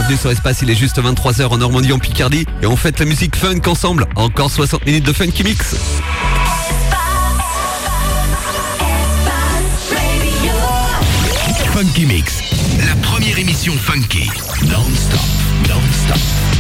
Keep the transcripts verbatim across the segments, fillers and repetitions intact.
bienvenue sur Espace, il est juste vingt-trois heures en Normandie, en Picardie. Et on fête la musique funk ensemble, encore soixante minutes de Funky Mix. Funky Mix, la première émission funky. Non-stop, non-stop.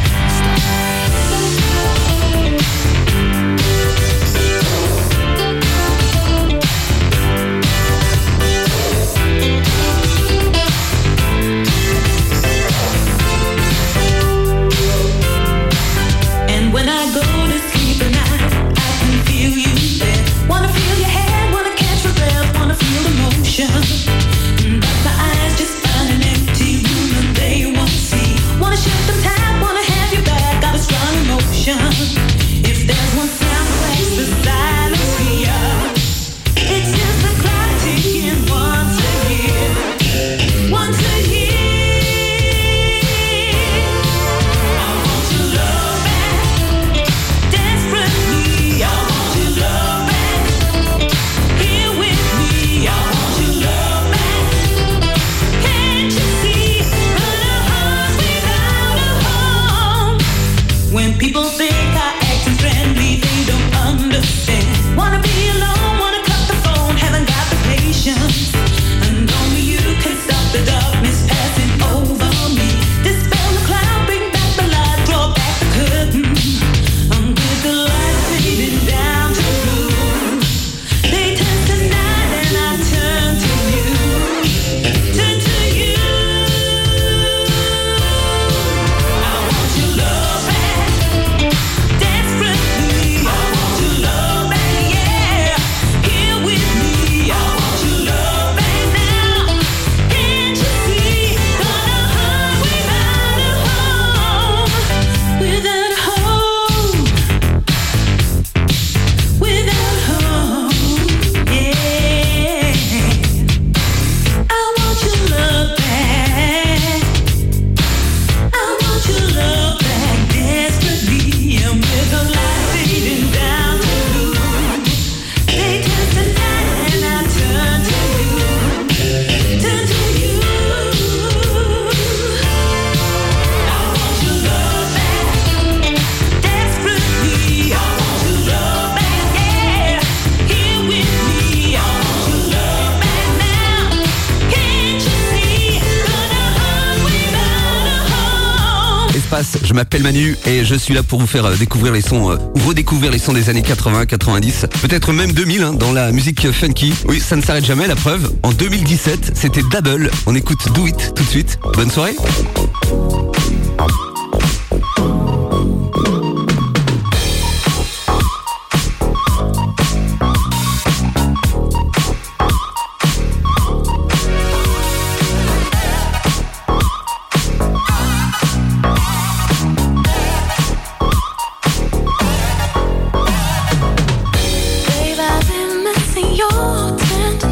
And when I go to sleep at night, I can feel you there. Wanna feel your head, wanna catch your breath, wanna feel the motion. But my eyes just find an empty room and they won't see. Wanna shut them tight, wanna have you back, got a strong emotion. If there's one sound breaks the silence here, it's just the clock ticking once a year, once a year. I want your love back, desperately. I want your love back, here with me. I want your love back. Can't you see, but a heart without a home. When people think I act friendly, they don't understand. Wanna be alone, wanna cut the phone, haven't got the patience. And only you can stop the darkness passing over me. Dispel the cloud, bring back the light, draw back the curtain. And with the light fading down to blue, they turn to night and I turn to you, turn to you. I want your love back, desperately. I want your love back, yeah, here with me. I want your love back now. Can't you see? Got a heart without a home, without a home, without a home, yeah. I want your love back. I want your love back desperately. And with the light fading down to blue, they turn to night and I turn to you, turn to you. I want your love back desperately. I want your love back, yeah, here with me. I want your love back now. Can't you see? Got a heart without a home. Espace, je m'appelle Manu et je suis là pour vous faire euh, découvrir les sons, euh, ou redécouvrir les sons des années quatre-vingts, quatre-vingt-dix, peut-être même deux mille, hein, dans la musique funky. Oui, ça ne s'arrête jamais, la preuve. En deux mille dix-sept, c'était Double. On écoute Do It tout de suite. Bonne soirée. Babe, I've been missing your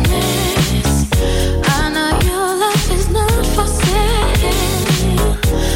tenderness. I know your love is not for sale.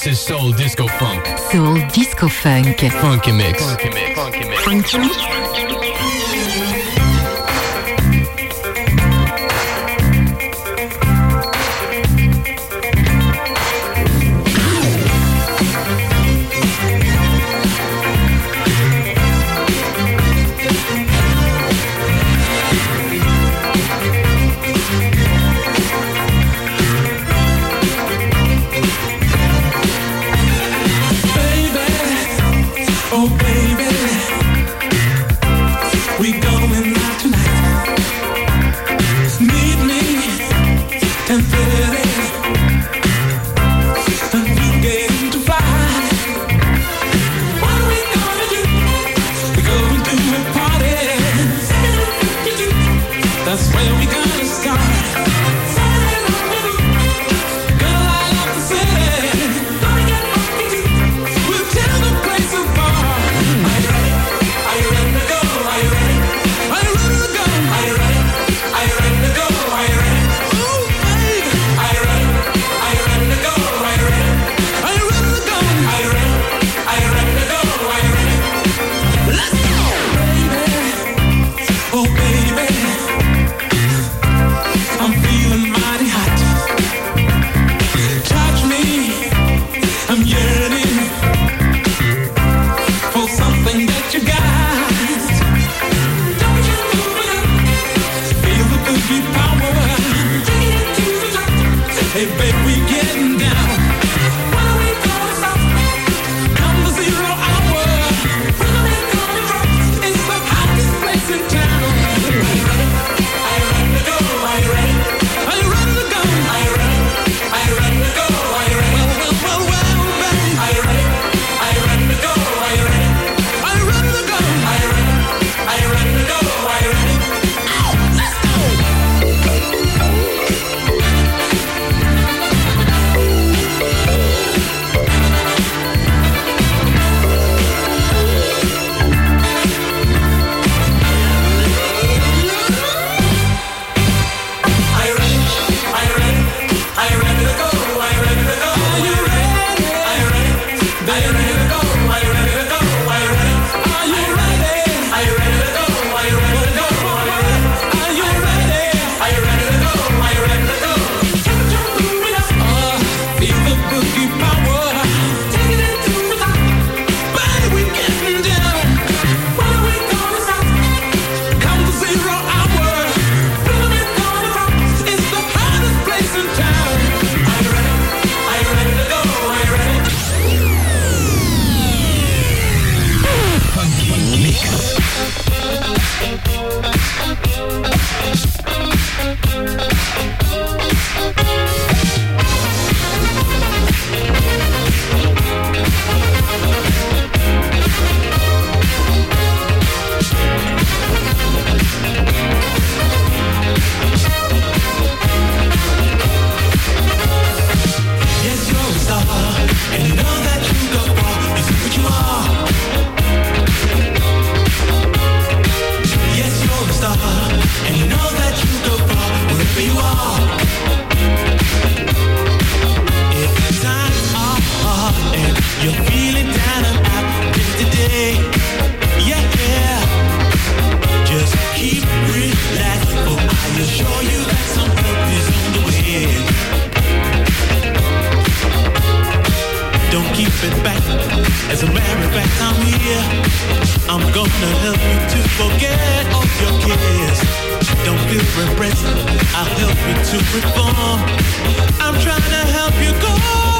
This is Soul Disco Funk. Soul Disco Funk. Funky mix. Funky mix. Funky mix. Funky mix. Oh baby, we going out tonight. Meet me ten thirty, and you get to fly. What are we gonna do? We're going to a party. That's where we gonna start. Gonna light up the city. Gonna get funky too. We'll tear the place apart. Hey baby, we getting down. When are we gonna stop? Come the zero hour. When are we gonna drop? It's the hottest place in town. Are you ready? Are you ready to go? Are you ready? Are you ready to go? Are you ready? Are you ready to go? Are you ready? Well, well, well, well, baby. Are you ready? Are you ready to go? Are you ready? Are you ready to go? Are you ready? Are you ready to go? Are you ready? Ow, let's go. As a matter of fact, I'm here. I'm gonna help you to forget all your cares. Don't feel repressed, I'll help you to reform. I'm trying to help you go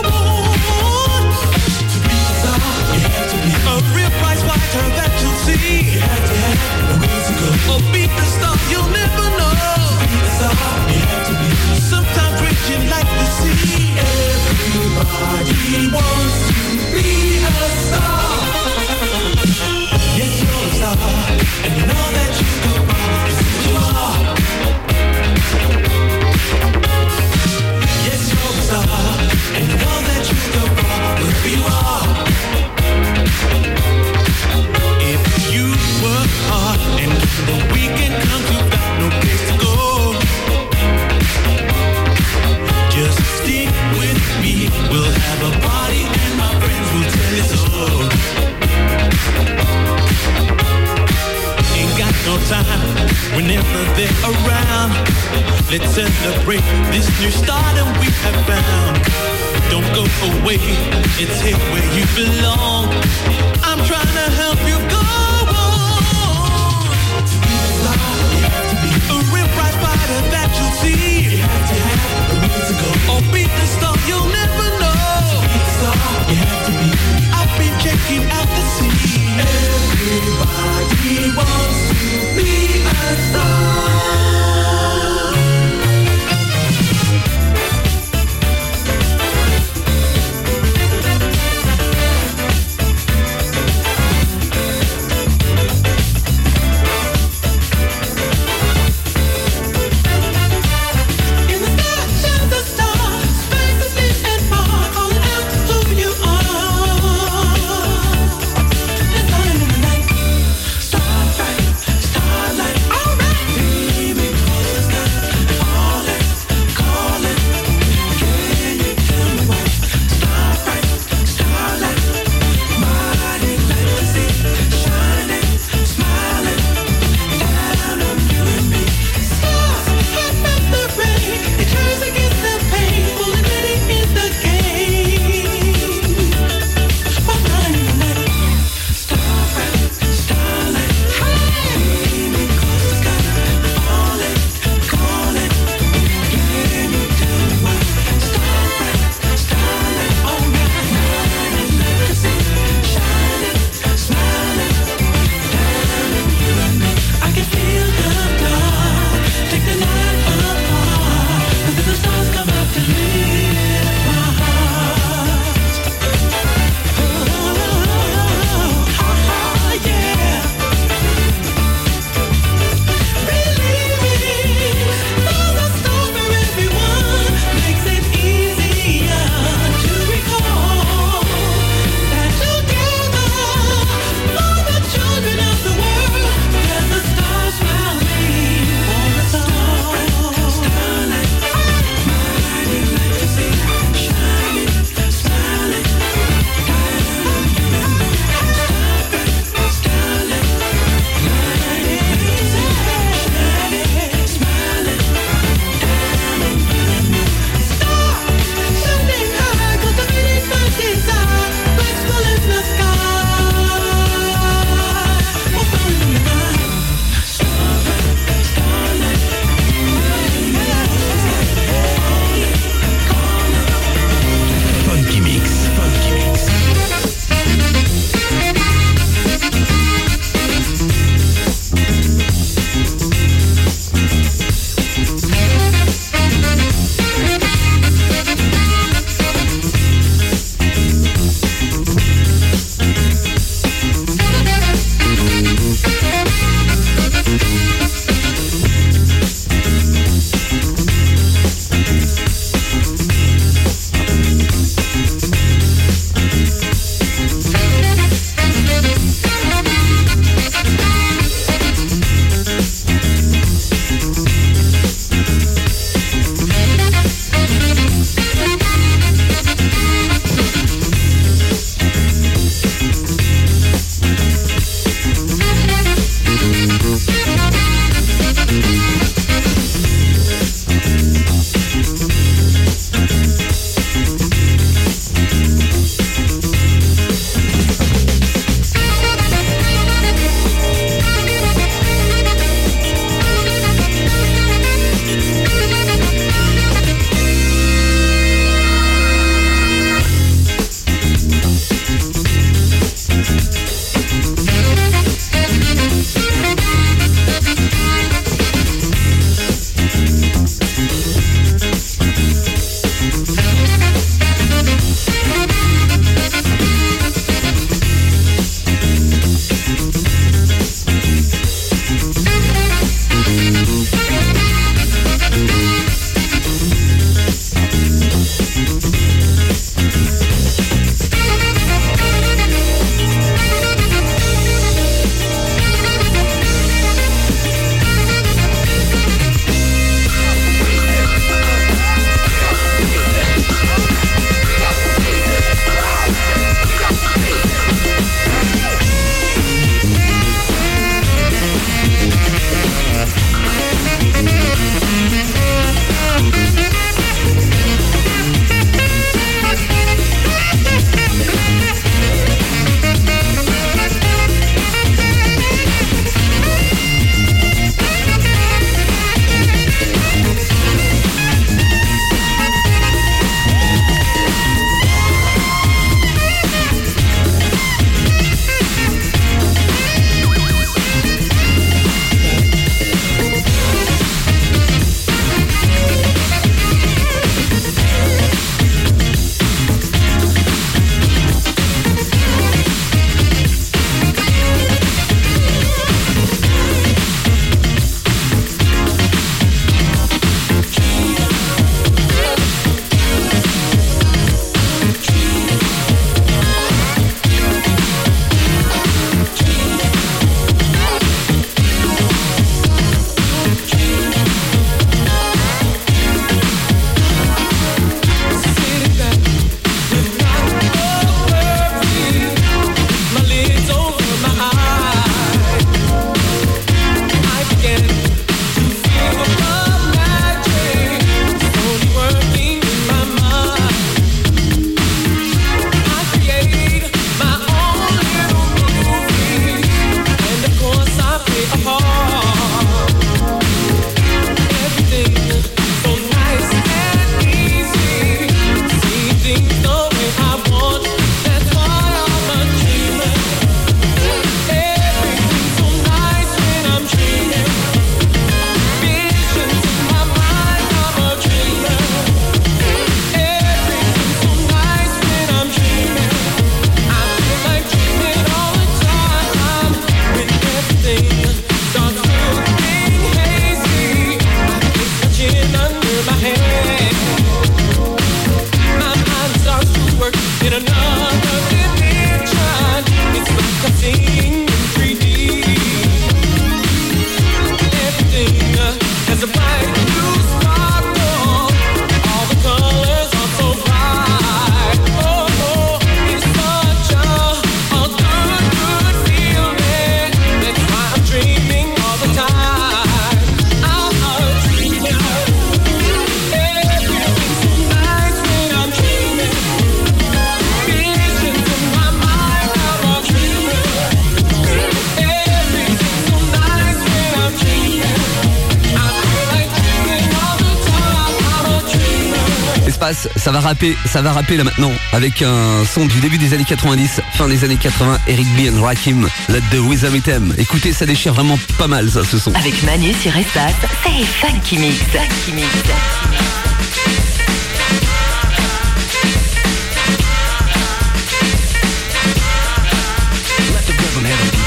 on. To be a star, you have to be a real prize fighter that you'll see. You have to have a ways to go. Or be the star you'll never know. To be a star, you have to be. Sometimes reaching like the sea. Everybody wants to be a star. Yes, you're a star, and you know that you go far. It's who you are. Yes, you're a star. Let's celebrate this new start that we have found. Don't go away, it's here where you belong. I'm trying to help you go on. A real bright fighter that you'll see. You have to have a reason to go. Or beat the star, you'll never know. Beat the star, you have to be. I've been checking out the scene. Everybody wants to be a star. in my hand. My mind starts to work in another dimension. It's like a scene in three D. Everything uh, has a bright blue sparkle. All the colors are so bright. Oh, oh, it's such a, a good, good feeling. That's why I'm dreaming all the time. I'm a dreamer. Everything's so nice when I'm dreaming. Visions in my mind, I'm a dreamer. Everything's so nice when I'm dreaming. I feel like dreaming all the time. I'm a dreamer. Espace, ça va rapper, ça va rapper là maintenant avec un son du début des années quatre-vingt-dix, fin des années quatre-vingts, Eric B and Rakim, Let the Rhythm Hit 'em. Écoutez, ça déchire vraiment pas mal ça, ce son. Avec Manu sur Espace, c'est Funky Mix. Funky Mix. Let the rhythm hit 'em.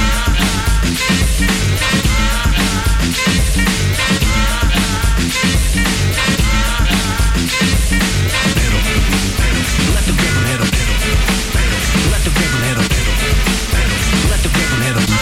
Let the rhythm hit 'em. Let the rhythm hit 'em. Let the rhythm hit 'em.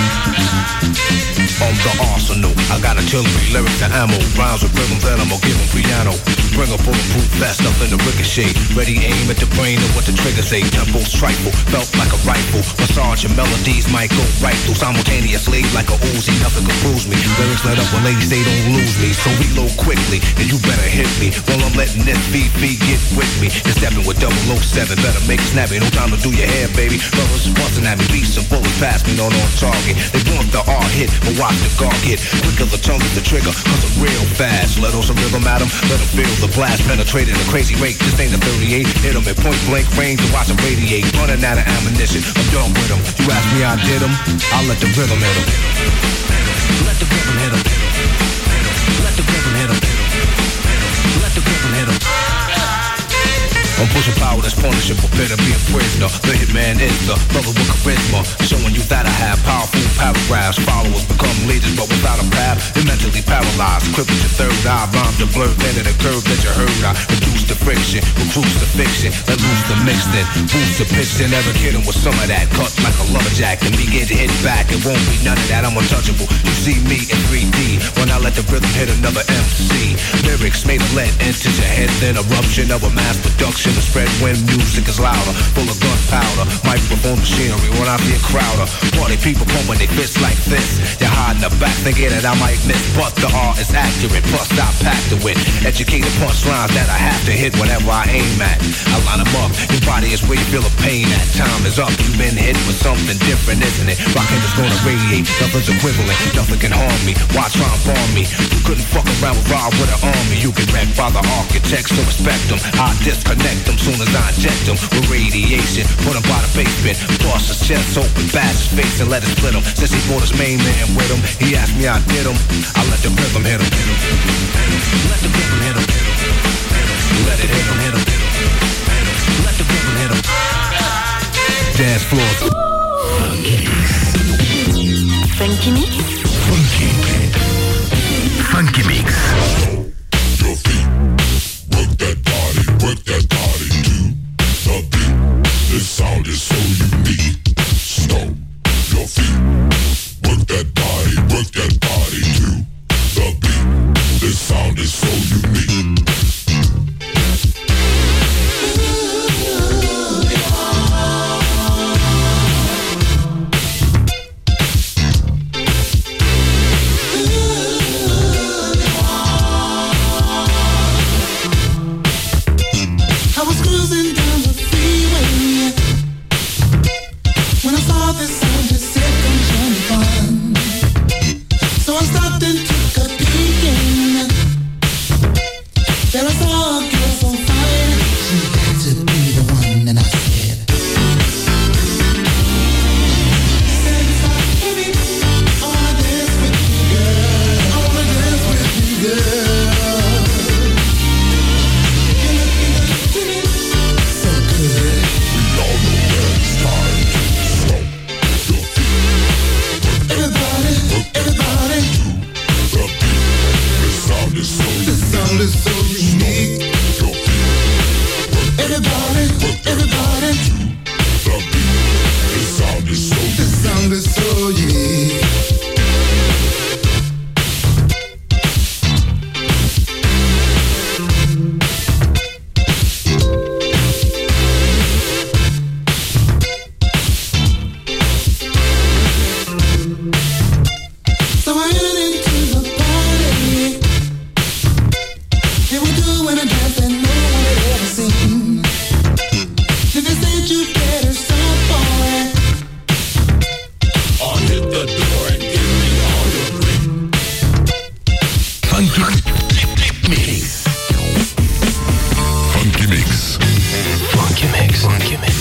On the arsenal, I got artillery, lyrics and ammo, rhymes with rhythms that I'ma give 'em piano. Bring a bulletproof vest, nothing to ricochet. Ready aim at the brain of what the trigger say. Tempo's trifle, felt like a rifle. Massage and melodies might go right through simultaneously like a Uzi. Nothing can bruise me. Lyrics let up when ladies say don't lose me. So reload quickly, and you better hit me. While I'm letting this V V get with me. You're stepping with double oh seven, better make it snappy. No time to do your hair, baby. Brothers busting at me, beats and bullets past me, not on target. They want the R hit, but watch the guard get. Quicker the tongue is the trigger, cause I'm real fast. Let on some rhythm at 'em, let 'em feel the blast. Penetrating a crazy rate, this ain't a thirty-eight. Hit 'em at point blank range and watch 'em radiate. Running out of ammunition, I'm done with 'em. You ask me I did 'em, I'll let the rhythm hit 'em. Let the rhythm hit 'em. Let the rhythm hit 'em. Let the rhythm hit 'em. I'm pushing power that's punishing, prepare to be a prisoner. The hitman is the brother with charisma, showing you that I have powerful paragraphs. Followers become leaders, but without a path, you're mentally paralyzed. Crippled your third eye, rhymes are blurred, then the curve that you heard. I reduce the friction, recruits the fiction, let loose the mixed in, boost the pitch, and never kidding with some of that. Cut like a lumberjack, and me get hit back. It won't be none of that, I'm untouchable. You see me in three D when I let the rhythm hit another M C. Lyrics made of lead enters your head, then eruption of a mass production. The spread when music is louder, full of gunpowder. Microphone machinery when I be a crowder. Party people pumping their fists like this. You're hiding the back thinking that I might miss, but the art is accurate. Plus I packed it with educated punchlines that I have to hit whenever I aim at. I line them up. Your body is where you feel the pain at. Time is up. You've been hit with something different, isn't it? Rockin' is gonna radiate. Nothing's equivalent. Nothing can harm me. Why try and bomb me? You couldn't fuck around with Rob with an army. You get wrecked by the architects, so respect them. I disconnect them soon as I inject them with radiation. Put him by the basement. Bust his chest open, bash his face and let it split him. Since he brought his main man with him, he asked me I did him. I let the rhythm hit him. Let the rhythm hit him. Let it hit him, hit him. Let the rhythm hit him. Dance floors. Funky Mix. Funky. Funky Mix. Your feet, work that body, work that body to the beat. This sound is so unique. Stomp your feet, work that body, work that body to the beat. This sound is so unique. Mix. Funky mix. Funky mix.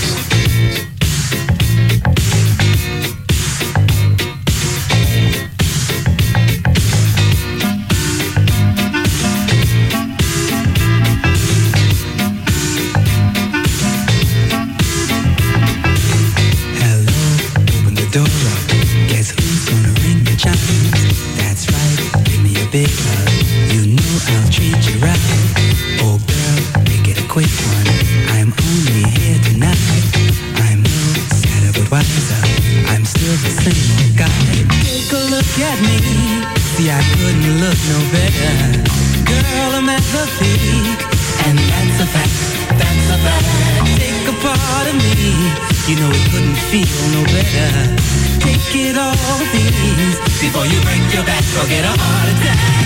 Big hug, you know I'll treat you right. Oh girl, make it a quick one. I'm only here tonight. I'm no sadder but wiser. I'm still the same old guy. Take a look at me. See, I couldn't look no better. Girl, I'm at the peak, and that's a fact. That's a fact. Take a part of me. You know it couldn't feel no better. Take it all, please, before you break your back or get a heart attack.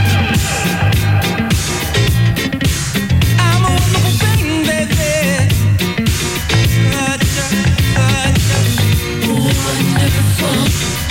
I'm a wonderful thing, baby. Such a, such a wonderful.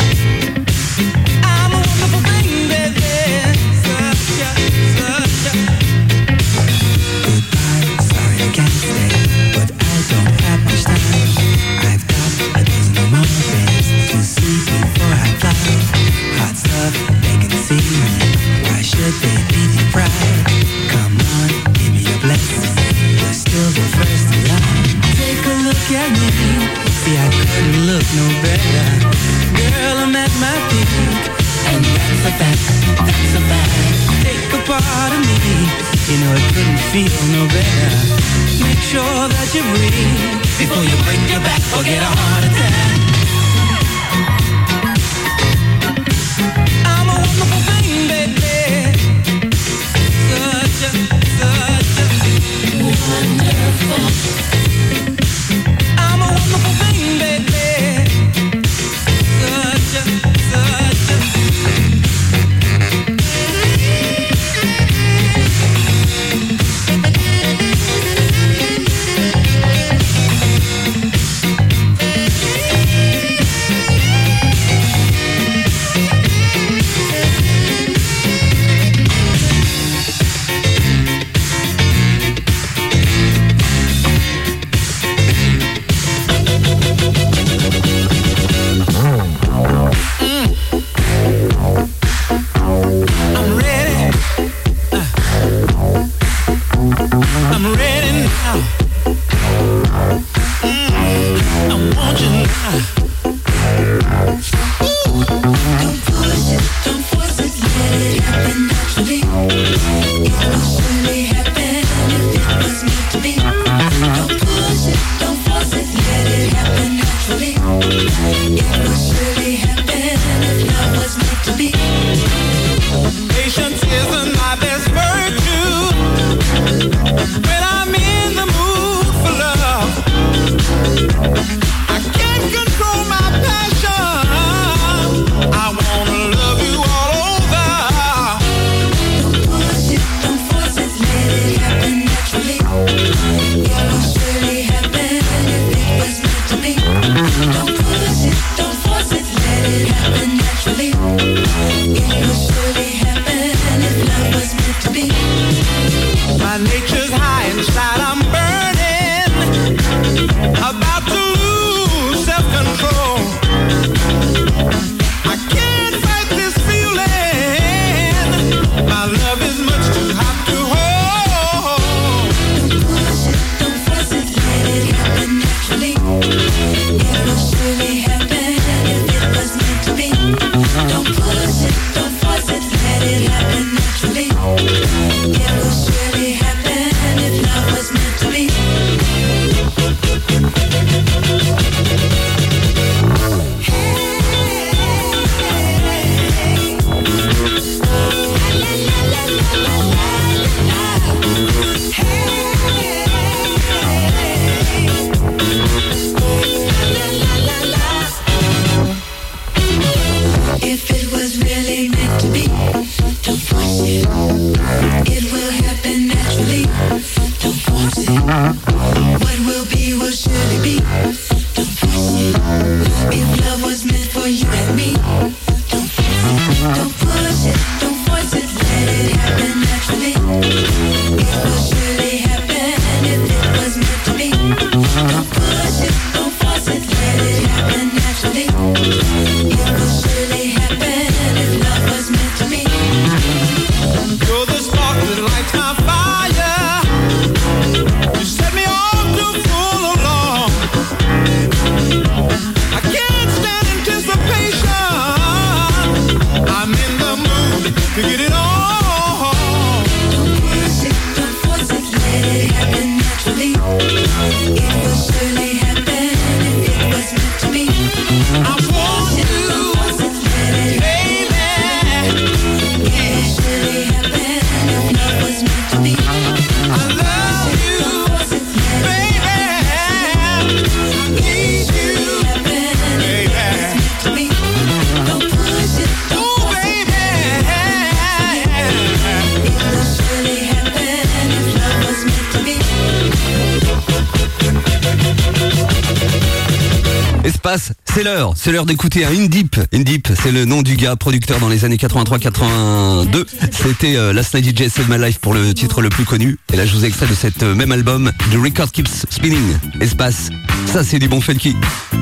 I'm a wonderful thing, baby. Such a, such a. Goodbye, sorry I can't stay, but I don't have much time. I've got a dozen or more things to see before I fly. Hot stuff, they can see me. Why should they be deprived? Come on, give me a blessing. You're still the first in line. Take a look at me. See, I couldn't look no better. Girl, I'm at my peak, and that's a fact. That's a fact. Take a part of me. You know it couldn't feel no better. Make sure that you breathe before you break your back or get a heart attack. I'm a wonderful thing, baby. Such a, such a wonderful. I'm a wonderful thing, baby. Such a, such a. It was really happen if love was meant to be. Espace, c'est l'heure, c'est l'heure d'écouter un Indip. Indip, c'est le nom du gars, producteur dans les années quatre-vingt-trois quatre-vingt-deux. C'était euh, Last Night D J Save My Life pour le titre le plus connu. Et là, je vous ai extrait de cet euh, même album, The Record Keeps Spinning. Espace, ça c'est du bon funky.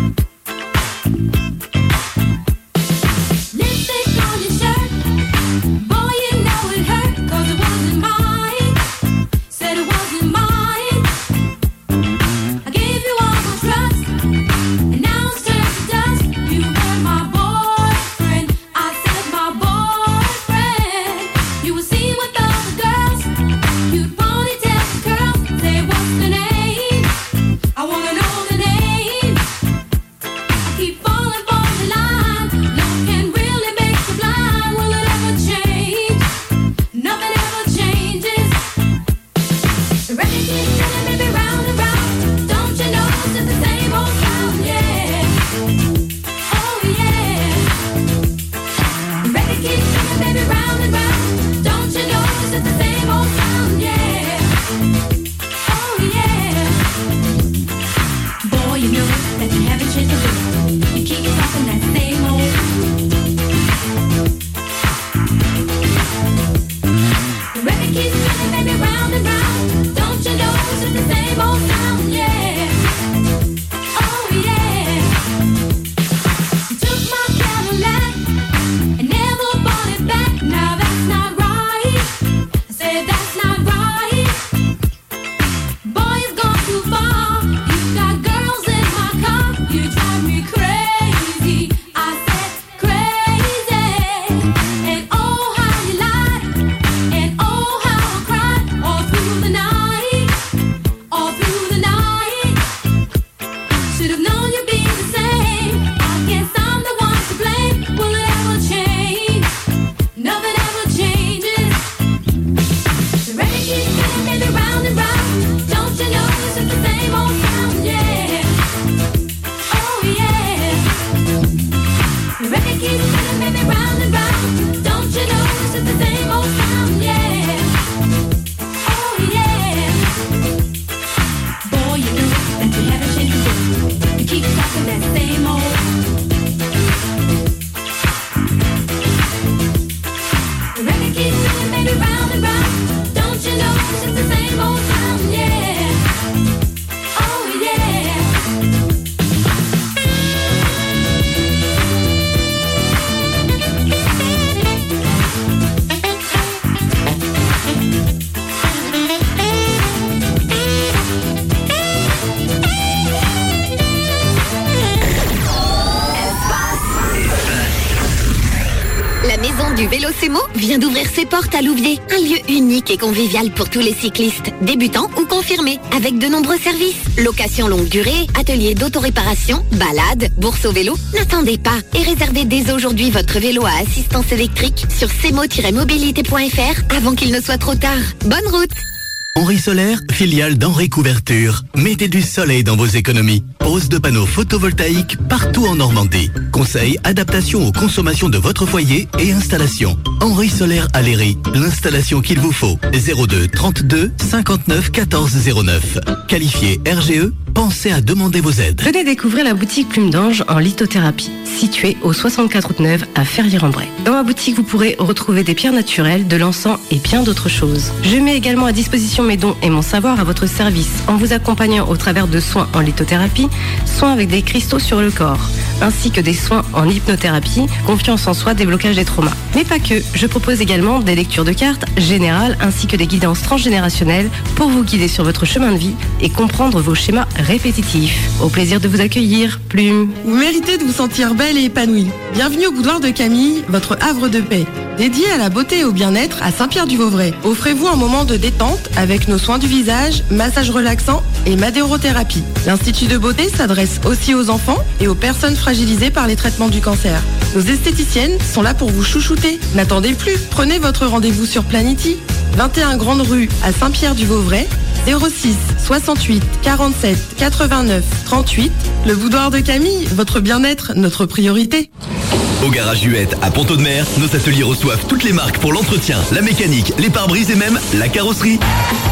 Vient d'ouvrir ses portes à Louviers. Un lieu unique et convivial pour tous les cyclistes, débutants ou confirmés, avec de nombreux services. Location longue durée, atelier d'autoréparation, balade, bourse au vélo. N'attendez pas et réservez dès aujourd'hui votre vélo à assistance électrique sur cemo tiret mobilité point f r avant qu'il ne soit trop tard. Bonne route! Henri Solaire, filiale d'Henri Couverture. Mettez du soleil dans vos économies. Pose de panneaux photovoltaïques partout en Normandie. Conseils, adaptation aux consommations de votre foyer et installation. Henri Solaire à Léry, l'installation qu'il vous faut. zéro deux trente-deux cinquante-neuf quatorze zéro neuf. Qualifié R G E, pensez à demander vos aides. Venez découvrir la boutique Plume d'Ange en lithothérapie, située au soixante-quatre route Neuve à Ferrières-en-Bray. Dans ma boutique, vous pourrez retrouver des pierres naturelles, de l'encens et bien d'autres choses. Je mets également à disposition mes dons et mon savoir à votre service en vous accompagnant au travers de soins en lithothérapie, soins avec des cristaux sur le corps, ainsi que des soins en hypnothérapie, confiance en soi, déblocage des traumas. Mais pas que, je propose également des lectures de cartes générales ainsi que des guidances transgénérationnelles pour vous guider sur votre chemin de vie et comprendre vos schémas répétitifs. Au plaisir de vous accueillir, Plume. Vous méritez de vous sentir belle et épanouie. Bienvenue au boudoir de Camille, votre havre de paix. Dédié à la beauté et au bien-être à Saint-Pierre-du-Vauvray. Offrez-vous un moment de détente avec nos soins du visage, massage relaxant et madérothérapie. L'Institut de beauté s'adresse aussi aux enfants et aux personnes fragilisées par les traitements du cancer. Nos esthéticiennes sont là pour vous chouchouter. N'attendez plus, prenez votre rendez-vous sur Planity, vingt et un Grande Rue à Saint-Pierre-du-Vauvray, zéro six soixante-huit quarante-sept quatre-vingt-neuf trente-huit. Le boudoir de Camille, votre bien-être, notre priorité. Au garage Huette à Ponto-de-Mer, nos ateliers reçoivent toutes les marques pour l'entretien, la mécanique, les pare-brises et même la carrosserie.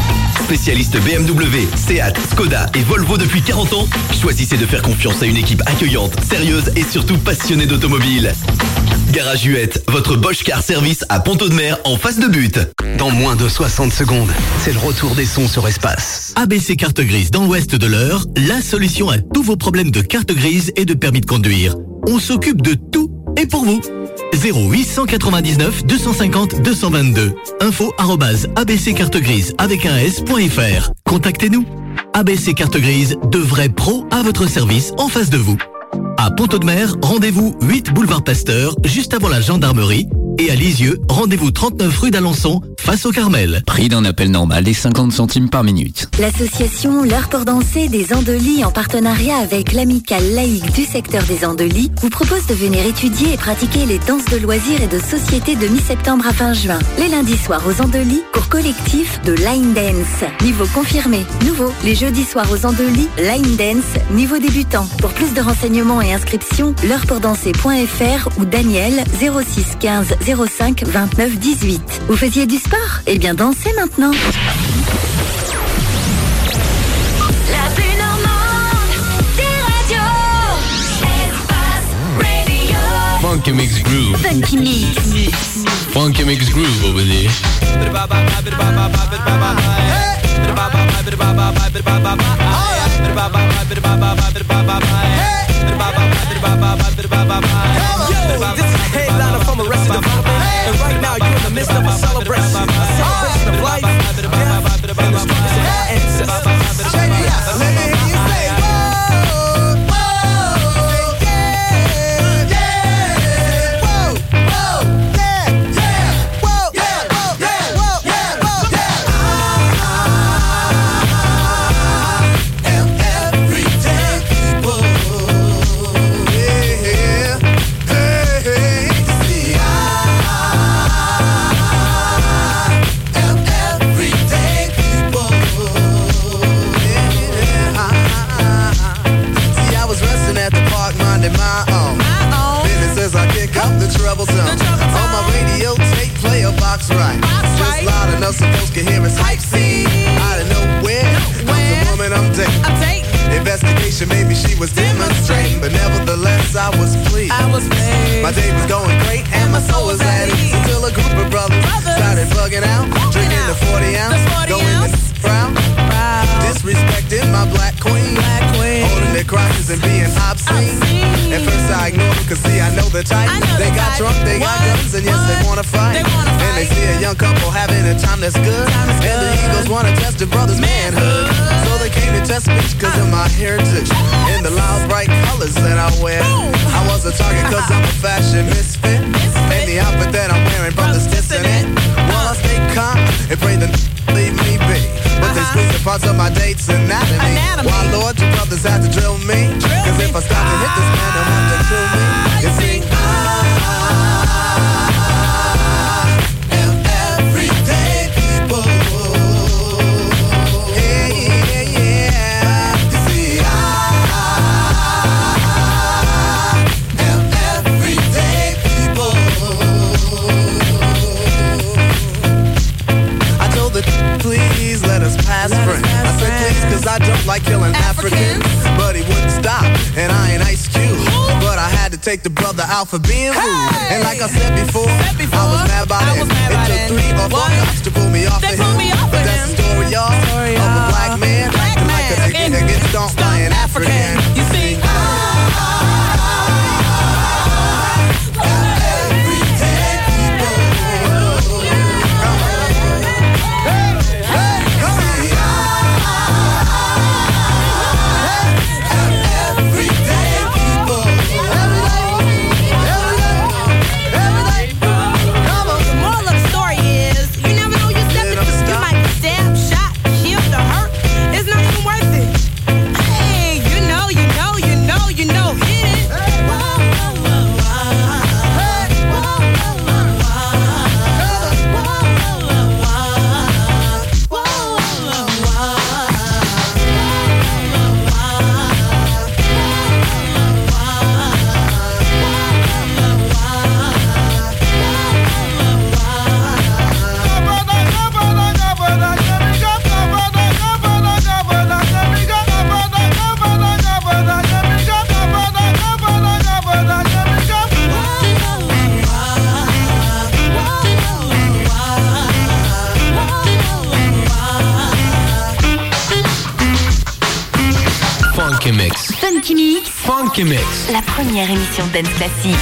Spécialiste B M W, Seat, Skoda et Volvo depuis quarante ans, choisissez de faire confiance à une équipe accueillante, sérieuse et surtout passionnée d'automobile. Garage Huette, votre Bosch Car Service à Pont-Audemer en face de but. Dans moins de soixante secondes, c'est le retour des sons sur Espace. A B C Carte Grise dans l'ouest de l'Eure, la solution à tous vos problèmes de carte grise et de permis de conduire. On s'occupe de tout et pour vous. zéro huit cent quatre-vingt-dix-neuf deux cent cinquante deux cent vingt-deux. Info arobase abccartegrise avec un s.fr. Contactez-nous. A B C Carte Grise, de vrais pros à votre service en face de vous. À Pont-Audemer, rendez-vous huit boulevard Pasteur, juste avant la gendarmerie. Et à Lisieux, rendez-vous trente-neuf rue d'Alençon, face au Carmel. Prix d'un appel normal et cinquante centimes par minute. L'association L'Heure pour danser des Andelys, en partenariat avec l'amicale laïque du secteur des Andelys, vous propose de venir étudier et pratiquer les danses de loisirs et de société de mi-septembre à fin juin. Les lundis soirs aux Andelys, cours collectif de line dance. Niveau confirmé. Nouveau, les jeudis soirs aux Andelys, line dance, niveau débutant. Pour plus de renseignements et inscriptions, l'heure pour danser point f r ou Daniel zéro six quinze zéro cinq vingt-neuf dix-huit. Vous faisiez du sport? Eh bien dansez maintenant. La plus normande des radios. Espace Radio. Funky Mix Groove. Funky Mix. Funky Mix Groove over there. Yo, this is a headliner from Arrested Development, and right now you're in the midst of a celebration, a celebration of life, death, and the struggles of our ancestors. Check it out, let me hear you say, whoa, whoa, yeah, yeah, whoa, whoa, yeah, yeah, whoa, yeah, whoa, yeah, whoa, yeah, whoa, yeah. I am everyday people. Yeah, hey, hey, see, I am everyday people. Yeah, see, I was resting at the park, minding my own business as I kick up the trouble zone. On my radio tape, play a box right, just loud enough so folks can hear us hype scene. Out of nowhere, comes a woman I'm dating. Investigation, maybe she was demonstrating, but nevertheless I was pleased. I was pleased. My day was going great and my soul was at ease until a group of brothers, brothers. started bugging out, drinking out. the forty ounce, going the proud, disrespecting my black queen, black queen. holding their crotches and being obscene. obscene. At first I ignored them, cause see I know the type. Know they the got type. drunk, they what? got guns, and yes what? they wanna fight. They wanna and fight. they see a young couple having a time that's good, time and good. the egos wanna test the brother's manhood. manhood. So they came to test me cause of my heritage and the loud bright colors that I wear. I was a target cause I'm a fashion misfit, and the outfit that I'm wearing, brothers dissing it. Well, I stay calm and pray the leave me be, but they squeeze the parts of my date's anatomy. Why, Lord, you brothers had to drill me, cause if I stop to hit this man, they'll have to kill me. You see, I am everyday people. Yeah, yeah, yeah. You see, I am everyday people. I told the please let us pass friends. I said please cause I don't like killing Africans. Africans. But he wouldn't stop, and I ain't Ice Cube. But I had to take the brother out for being rude. Hey! And like I said before, said before I was mad by it. It took three or four cops to pull me off they of him. Off but that's the story, y'all, story, of a black man black acting man. like a chicken that gets stomped by an African. African. You see, The moral of the story is, you never know your stepping. You might be stabbed, shot, killed, or hurt. Funky Mix. Funky Mix. Funky Mix. La première émission de dance classique.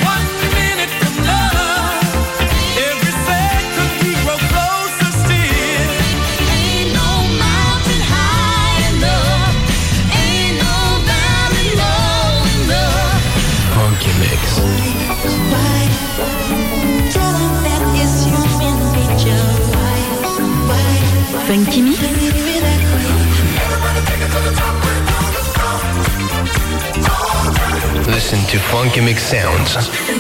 Funky Mix. Funky Mix. Listen to Funky Mix sounds.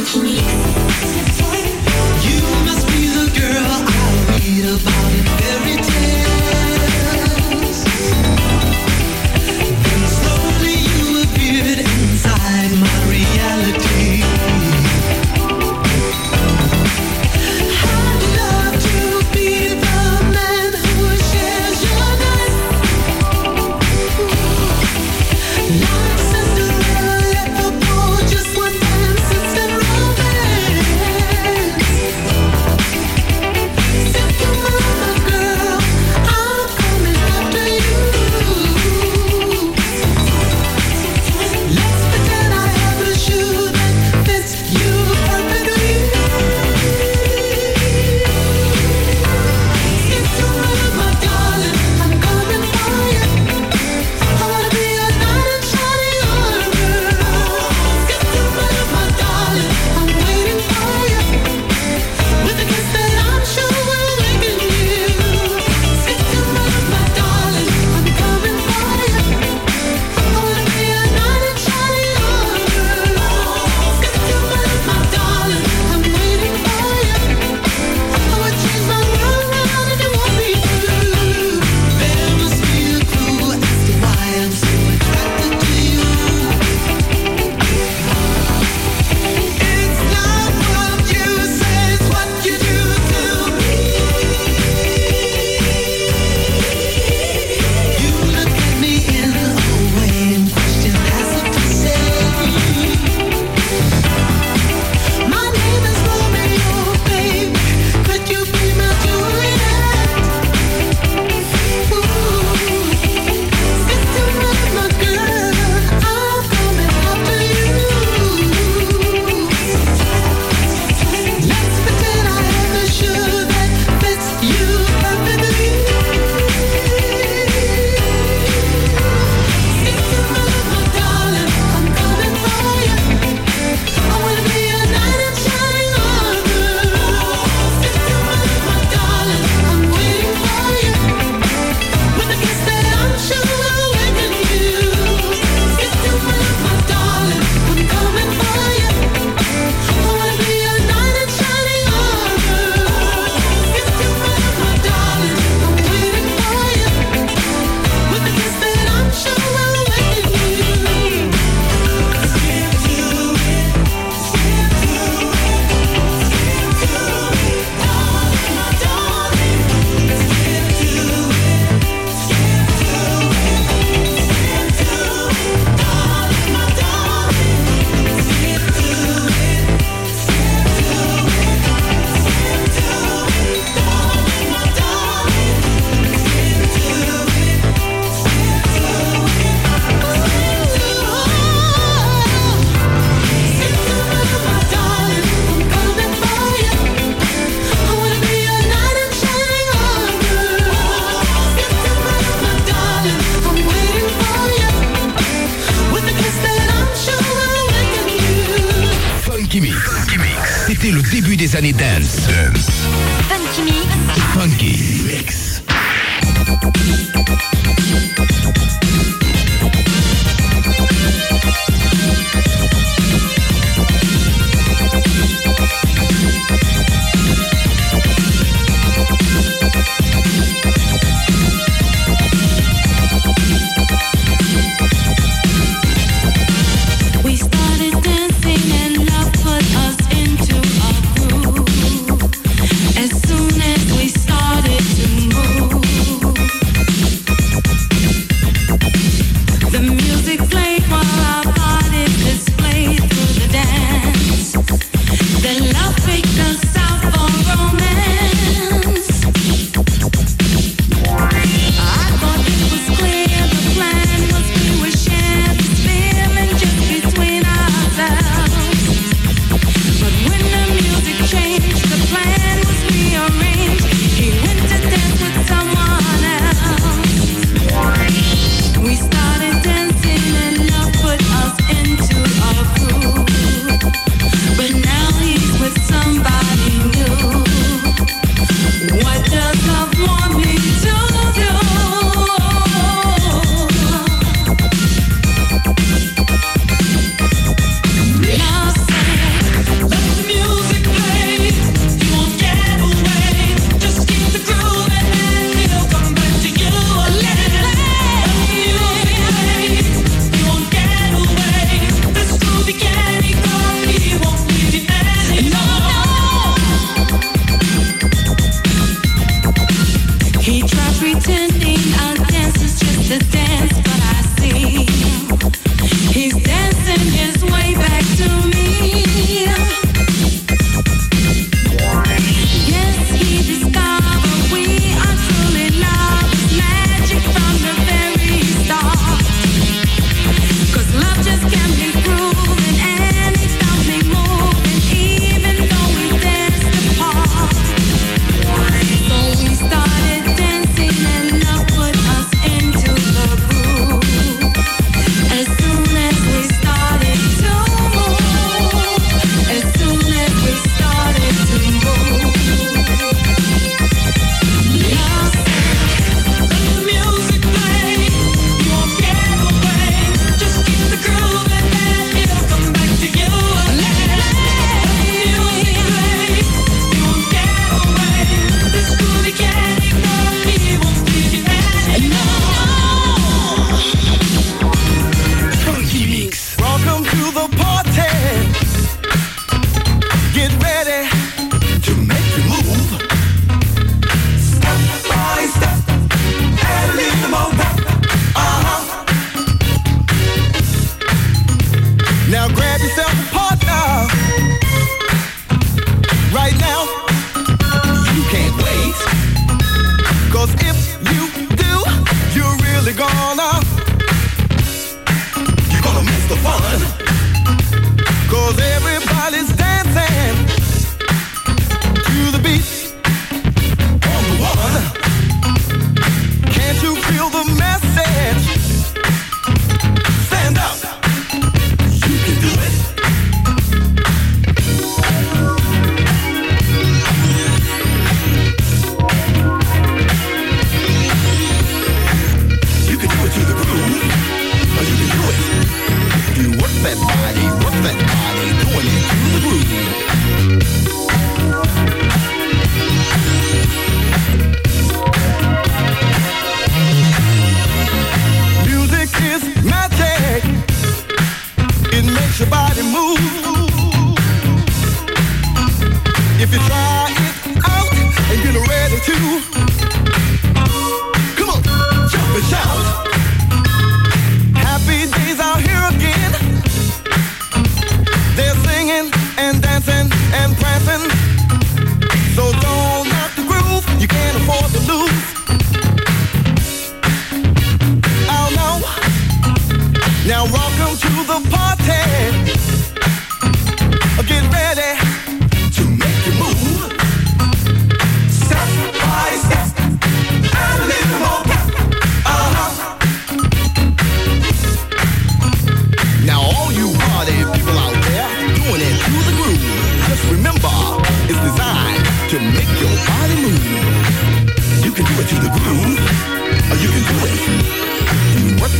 You must be the girl I read about in fairy tales. Then slowly you appeared inside my reality. I'd love to be the man who shares your night. Like Cinderella, let the ball just one dance, instant romance. If you're my girl, I'm coming after you. Let's pretend I have a shoe that fits you perfectly. If you're my darling, I'm coming for you. I wanna be a knight in shining armor. If you're my darling, I'm waiting for you. With a kiss that I'm sure will awaken you. If you're my darling, I'm coming for you. I wanna be a knight in shining armor. If you're my darling, I'm waiting for you. I would change my world around if you want me to. There must be a clue as to why I'm so attracted to you. It's not what you say, it's what you do to me. You look at me in a way and question as if to say, my name is Romeo, baby. Could you be my Juliet? Ooh, stick to my girl, I'm coming after you. Let's pretend I have a shoe that fits you perfectly. Stick to my darling, I'm coming for you. I wanna be a knight in shining armor. Stick to my darling, I'm waiting for you. With a kiss that I'm sure will awaken you. Stick to my darling, I'm coming for you. I wanna be a knight in shining armor. Stick to my darling, I'm waiting for you. With a kiss that I'm sure will awaken you. Step to it, step to it, step to it, darling, my darling. Step to it, step to it, step to it, darling, my darling. Step to it, step to it, step to it, darling, my Funky Mix. C'était le début des années dance. Dance. Funky Mix. Funky Mix. We started dancing and love put us into a groove. As soon as we started to move,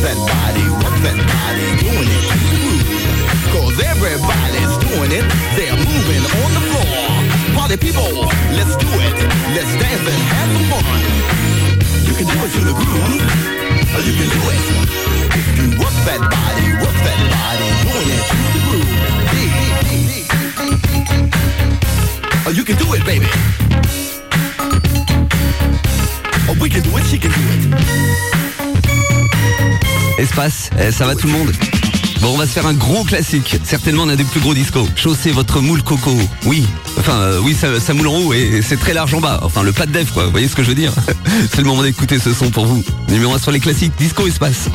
that body, work that body, doing it to the groove. Cause everybody's doing it, they're moving on the floor. Party people, let's do it, let's dance and have some fun. You can do it to the groove, or you can do it. If you work that body, work that body, doing it to the groove. Hey, hey, hey, hey. Oh, you can do it, baby. Oh, we can do it, she can do it. Espace, eh, ça va tout le monde? Bon, on va se faire un gros classique, certainement l'un des plus gros discos. Chaussez votre moule coco. Oui, enfin euh, oui, ça, ça moule en haut et c'est très large en bas. Enfin le pas de def quoi, vous voyez ce que je veux dire? C'est le moment d'écouter ce son pour vous. Numéro un sur les classiques, Disco Espace.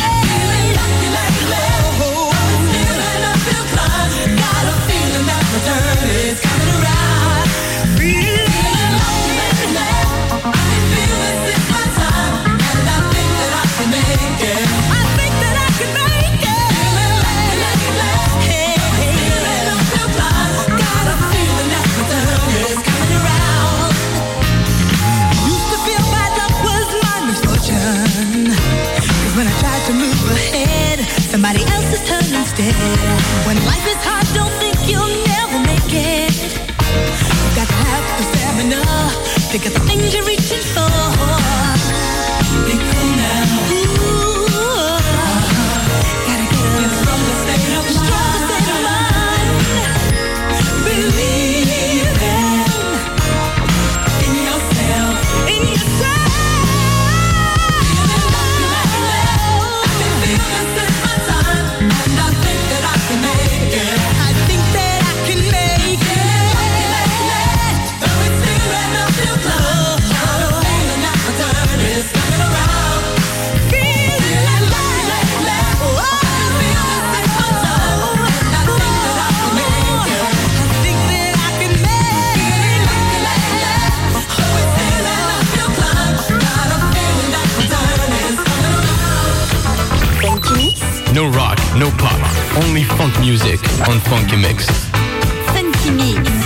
Got a feeling that try to move ahead, somebody else's turn instead. When life is hard, don't think you'll never make it. You've got to have the stamina to get the things you're reaching for. Be cool now. Ooh, gotta get a get from the state of mind. Strong state of mind. Believe in yourself, in yourself. I've been feeling since my time, and I think that I can make it. I think that I can make it. Though it's still and I'm still close, got a feeling that my turn is coming around. Feeling like, oh, I've been feeling since my time, and I think that I can make it. I think that I can make it. Though it's still and I'm still close, got a feeling that my turn is coming around. Funky Mix. No rock, no pop, only funk music on Funky Mix. Funky Mix.